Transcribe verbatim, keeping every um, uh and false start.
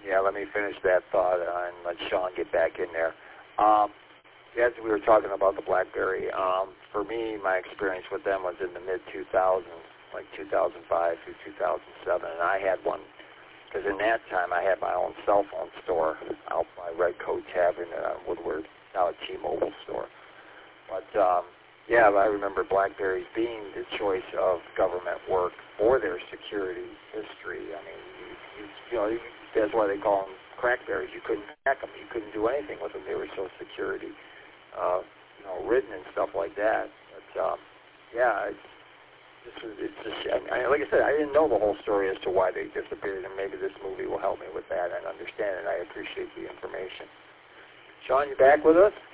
Yeah, let me finish that thought uh, and let Sean get back in there. Um, as we were talking about the BlackBerry, um, for me, my experience with them was in the mid two thousands, like two thousand five through two thousand seven, and I had one, because in that time I had my own cell phone store out by Red Coat Tavern on Woodward, now a T-Mobile store. But, um, yeah, I remember BlackBerries being the choice of government work for their security history. I mean, you, you, you know, that's why they call them crackberries. You couldn't hack them. You couldn't do anything with them. They were so security, uh, you know, ridden and stuff like that. But, um, yeah, it's, it's, it's just, I, like I said, I didn't know the whole story as to why they disappeared, and maybe this movie will help me with that and understand it. I appreciate the information. Sean, you back with us?